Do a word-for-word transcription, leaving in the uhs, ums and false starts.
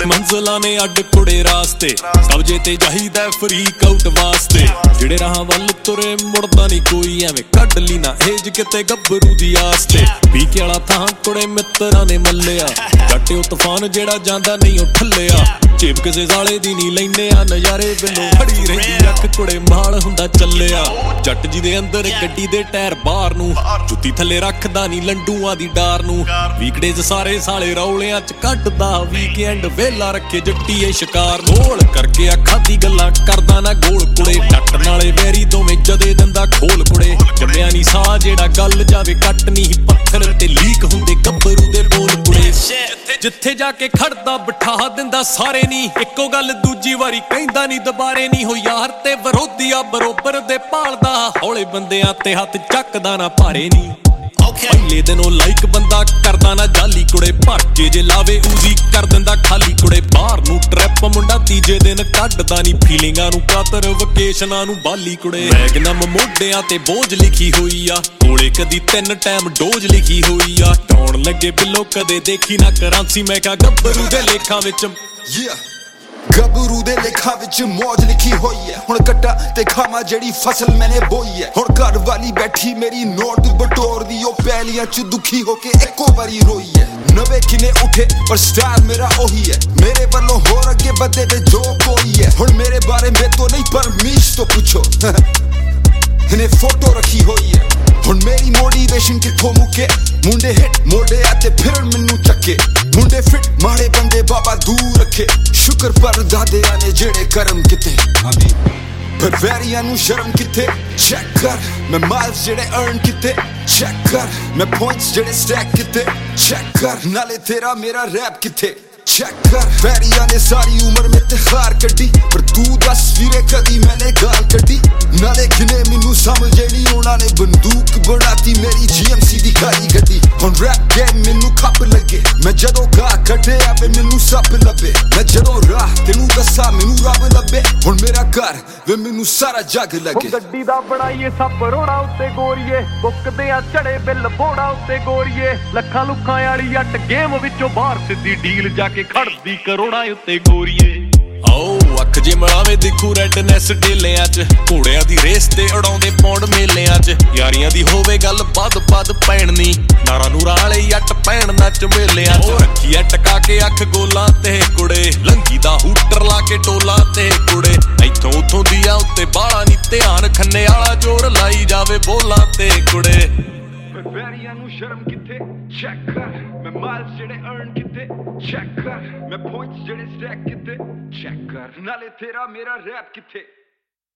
ਮੰਜ਼ਲਾਂ ਨੇ ਅੱਡ ਕੁੜੇ ਰਾਸਤੇ ਕਬਜੇ ਤੇ ਚਾਹੀਦਾ ਫਰੀਕ ਆਊਟ ਵਾਸਤੇ ਜਿਹੜੇ ਰਾਹਾਂ ਵੱਲ ਤੁਰੇ ਮੁੜਦਾ ਨਹੀਂ ਕੋਈ ਐਵੇਂ ਕੱਢ ਲਈ ਨਾ ਏਜ ਕਿਤੇ ਗੱਭਰੂ ਦੀ ਆਸ ਤੇ ਪੀਕੇ ਵਾਲਾ ਥਾਂ ਕੁੜੇ ਮਿੱਤਰਾਂ ਨੇ ਮੱਲਿਆ ਜੱਟੇ ਉਹ ਤੂਫਾਨ ਜਿਹੜਾ ਜਾਂਦਾ ਨਹੀਂ ਉਹ ਠੱਲਿਆ ਚੇਪ ਕਿਸੇ ਸਾਲੇ ਦੀ ਨਹੀਂ ਲੈਂਦੇ ਆ ਨਜ਼ਾਰੇ ਬਿੱਲੋ ਖੜੀ ਰਹਿੰਦੀ ਅੱਖ ਕੁੜੇ ਮਾਲ ਹੁੰਦਾ ਚੱਲਿਆ ਜੱਟ ਜੀ ਦੇ ਅੰਦਰ ਗੱਡੀ ਦੇ ਟਾਇਰ ਬਾਹਰ ਨੂੰ ਜੁੱਤੀ ਥੱਲੇ ਰੱਖਦਾ ਨਹੀਂ ਲੰਡੂਆਂ ਦੀ ਡਾਰ ਨੂੰ ਵੀਕਡੇਜ਼ ਸਾਰੇ ਸਾਲੇ ਰੌਲਿਆਂ ਚ ਕੱਢਦਾ ਵੀਕਐਂਡ ਵੇਲਾ ਰੱਖੇ ਜੱਟੀਏ ਸ਼ਿਕਾਰ ਗੋਲ ਕਰਕੇ ਅੱਖਾਂ ਦੀ ਗੱਲਾਂ ਕਰਦਾ ਨਾ ਗੋਲ ਕੁੜੇ ਟੱਟ ਨਾਲੇ ਵੈਰੀ ਦੋਵੇਂ ਜਦੇ ਦਿੰਦਾ ਖੋਲ ਕੁੜੇ ਜੰਮਿਆ ਨਹੀਂ ਸਾਹ ਜਿਹੜਾ ਗੱਲ ਜਾਵੇ ਕੱਟ ਨਹੀਂ ਪੱਥਰ ਤੇ ਲੀਕ ਹੁੰਦੇ ਗੱਭਰੂ ਦੇ ਬੋਲ ਕੁੜੇ ਜਿੱਥੇ ਜਾ ਕੇ ਖੜਦਾ ਬਿਠਾ ਦਿੰਦਾ ਸਾਰੇ ਨੀ ਇੱਕੋ ਗੱਲ ਦੂਜੀ ਵਾਰੀ ਕਹਿੰਦਾ ਨਹੀਂ ਦੁਬਾਰੇ ਨਹੀਂ ਹੋ ਯਾਰ ਤੇ ਵਿਰੋਧੀ ਆ ਬਰੋਬਰ ਦੇ ਭਾਲਦਾ ਹੌਲੇ ਬੰਦਿਆਂ ਤੇ ਹੱਥ ਚੱਕਦਾ ਨਾ ਭਾਰੇ ਨੀ ਪਹਿਲੇ ਦਿਨੋਂ ਲਾਈਕ ਬੰਦਾ ਕਰਦਾ ਨਾ ਜਾਲੀ ਕੁੜੇ ਭਰਕੇ ਜੇ ਲਾਵੇ ਉਜ਼ੀ ਕਰ ਦਿੰਦਾ ਖਾਲੀ ਕੁੜੇ ਬਾਹਰ ਨੂੰ ਟ੍ਰੈਪ ਮੁੰਡਾ ਤੀਜੇ ਦਿਨ ਕੱਢਦਾ ਨਹੀਂ ਫੀਲਿੰਗਾਂ ਨੂੰ ਕਾਤਰ ਵਕੇਸ਼ਨਾਂ ਨੂੰ ਬਾਲੀ ਕੁੜੇ ਮੈਗਨਮ ਮੋਢਿਆਂ ਤੇ ਬੋਝ ਲਿਖੀ ਹੋਈ ਆ ਕੋਲੇ ਕਦੀ ਤਿੰਨ ਟਾਈਮ ਡੋਜ ਲਿਖੀ ਹੋਈ ਆ ਟਾਉਣ ਲੱਗੇ ਬਿੱਲੋ ਕਦੇ ਦੇਖੀ ਨਾ ਕਰਾਂਸੀ ਮੈਂ ਕਹਾ ਗੱਭਰੂ ਦੇ ਲੇਖਾਂ ਵਿੱਚ ਗੱਭਰੂ ਦੇ ਲੇਖਾਂ ਵਿੱਚ ਮੌਜ ਲਿਖੀ ਹੋਈ ਹੈ ਹੁਣ ਕੱਟਾ ਤੇ ਖਾਵਾਂ ਜਿਹੜੀ ਫਸਲ ਮੈਨੇ ਬੋਈ ਹੈ ਹੁਣ ਘਰ ਵਾਲੀ ਬੈਠੀ ਮੇਰੀ ਨੋਟ ਬਟੋਰਦੀ ਉਹ ਪੈਲੀਆਂ ਚ ਦੁਖੀ ਹੋ ਕੇ ਇੱਕੋ ਵਾਰੀ ਰੋਈ ਹੈ ਨਵੇਂ ਕਿਨੇ ਉੱਠੇ ਪਰ ਸਟਾਈਲ ਮੇਰਾ ਉਹੀ ਹੈ ਮੇਰੇ ਵੱਲੋਂ ਹੋਰ ਅੱਗੇ ਵਧੇ ਤੇ ਜੋ ਕੋਈ ਹੈ ਹੁਣ ਮੇਰੇ ਬਾਰੇ ਮੇ ਤੋਂ ਨਹੀਂ ਪਰਮੀਸ਼ ਤੋਂ ਪੁੱਛੋ ਇਹਨੇ ਫੋਟੋ ਰੱਖੀ ਹੋਈ ਹੈ ਹੁਣ ਮੇਰੀ ਮੋਟੀਵੇਸ਼ਨ ਕਿੱਥੋਂ ਮੁੱਕੇ ਮੁੰਡੇ ਹਿੱਟ ਮੋਢੇ ਆ ਤੇ ਫਿਰ ਮੈਨੂੰ ਚੱਕੇ ਮੁੰਡੇ ਫਿੱਟ ਮਾੜੇ ਬੰਦੇ ਬਾਬਾ ਦੂਰ ਰੱਖੇ ਸ਼ੁਕਰ ਪਰ ਦਾਦਿਆਂ ਨੇ ਜਿਹੜੇ ਕਰਮ ਕਿਤੇ ਪਰ ਵੈਰੀਆਂ ਨੂੰ ਸ਼ਰਮ ਕਿੱਥੇ ਚੈੱਕ ਕਰ ਮੈਂ ਮਾਈਲਸ ਜਿਹੜੇ ਅਰਨ ਕਿਤੇ ਚੈੱਕ ਕਰ ਮੈਂ ਪੁਆਇੰਟਸ ਜਿਹੜੇ ਸਟੈਕ ਕਿਤੇ ਚੈੱਕ ਕਰ ਨਾਲੇ ਤੇਰਾ ਮੇਰਾ ਰੈਪ ਕਿੱਥੇ ਚੈੱਕ ਕਰ ਵੈਰੀਆਂ ਨੇ ਸਾਰੀ ਉਮਰ ਮੇ ਤੇ ਖਾਰ ਕੱਢੀ ਪਰ ਤੂੰ ਦੱਸ ਵੀਰੇ ਕਦੀ ਮੈਨੇ ਗਾਲ ਕੱਢੀ ਨਾਲੇ ਕਿਨੇ ਮੈਨੂੰ ਸਮਝੇ ਨਹੀਂ ਉਹਨਾਂ ਨੇ ਬੰਦੂਕ ਬਣਾਤੀ ਮੇਰੀ ਜੀਐਮਸੀ ਦੀ ਖਾਲੀ ਗੱਡੀ ਹੁਣ ਰੈਪ ਗੇਮ ਮੈਨੂੰ ਖੱਪ ਲੱਗੇ ਮੈਂ ਜਦੋਂ ਗਾ ਕੱਢਿਆ ਵੇ ਮੈਨੂੰ ਸੱਪ ਲੱਭੇ ਮੈਂ ਜਦੋਂ ਰਾਹ ਤੈਨੂੰ ਦੱਸਾਂ ਮੈਨੂੰ ਰੱਬ ਲੱਭੇ ਹੁਣ ਮੇਰਾ ਘਰ ਵੇ ਮੈਨੂੰ ਸਾਰਾ ਜੱਗ ਲੱਗੇ ਗੱਡੀ ਦਾ ਬਣਾਈਏ ਸੱਪ ਰੋੜਾ ਉੱਤੇ ਗੋਰੀਏ ਬੁੱਕਦੇ ਆ ਚੜੇ ਬਿੱਲ ਬੋੜਾ ਉੱਤੇ ਗੋਰੀਏ ਲੱਖਾਂ ਲੁੱਖਾਂ ਵਾਲੀ ਅੱਟ ਗੇਮ ਵਿੱਚੋਂ ਬਾਹਰ ਸਿੱਧੀ ਡੀਲ ਜਾ ਕੇ ਖੜਦੀ ਕਰੋੜਾਂ ਉੱਤੇ ਗੋਰੀਏ ਆਓ ਅੱਖ ਜੇ ਮਲਾਵੇ ਦੇਖੂ ਰੈਡਨੈਸ ਢੇਲਿਆਂ ਚ ਘੋੜਿਆਂ ਦੀ ਰੇਸ ਤੇ ਉਡਾਉਂਦੇ ਪੌਂਡ ਮੇਲਿਆਂ ਚ ਯਾਰੀਆਂ ਦੀ ਹੋਵੇ ਗੱਲ ਵੱਧ ਵੱਧ ਪੈਣਨੀ ਨਾਰਾ ਨੂਰਾ ਵਾਲੇ ਜੱਟ ਪੈਣ ਨੱਚ ਮੇਲਿਆਂ ਚ ਰੱਖੀ ਐ ਟਕਾ ਕੇ ਅੱਖ ਗੋਲਾਂ ਤੇ ਕੁੜੇ ਲੰਗੀ ਦਾ ਹੂਟਰ ਲਾ ਕੇ ਟੋਲਾਂ ਤੇ ਕੁੜੇ ਇੱਥੋਂ ਉੱਥੋਂ ਦੀ ਆ ਉੱਤੇ ਬਾਲਾ ਨੀ ਧਿਆਨ ਖੰਨੇ ਵਾਲਾ ਜ਼ੋਰ ਲਾਈ ਜਾਵੇ ਬੋਲਾਂ ਤੇ ਕੁੜੇ ਵੈਰੀਆਂ ਨੂੰ ਸ਼ਰਮ ਕਿੱਥੇ ਚੈੱਕ ਕਰ ਮੈਂ ਮਾਈਲਸ ਜਿਹੜੇ ਅਰਨ ਕਿੱਥੇ ਚੈੱਕ ਕਰ ਮੈਂ ਪੁਆਇੰਟਸ ਜਿਹੜੇ ਸਟੈਕ ਕਿੱਥੇ ਚੈੱਕ ਕਰ ਨਾਲੇ ਤੇਰਾ ਮੇਰਾ ਰੈਪ ਕਿੱਥੇ